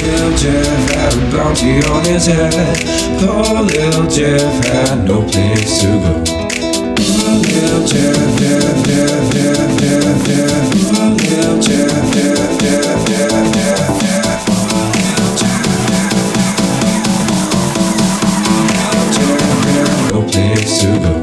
Little Jeff had a bounty on his head. Poor little Jeff had no place to go. Little Jeff, Jeff, Jeff, Jeff, Jeff, Jeff. Little Jeff, Jeff, Jeff, Jeff, Jeff, Jeff. Little Jeff had no place to go.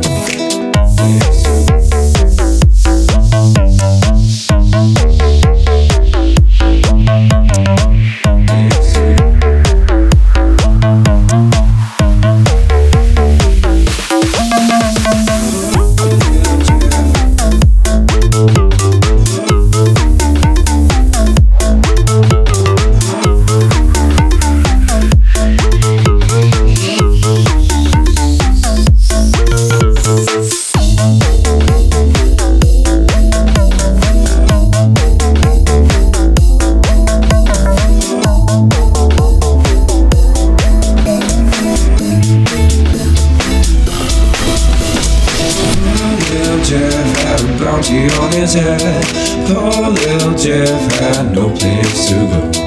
Jeff had a bounty on his head. Poor little Jeff had no place to go.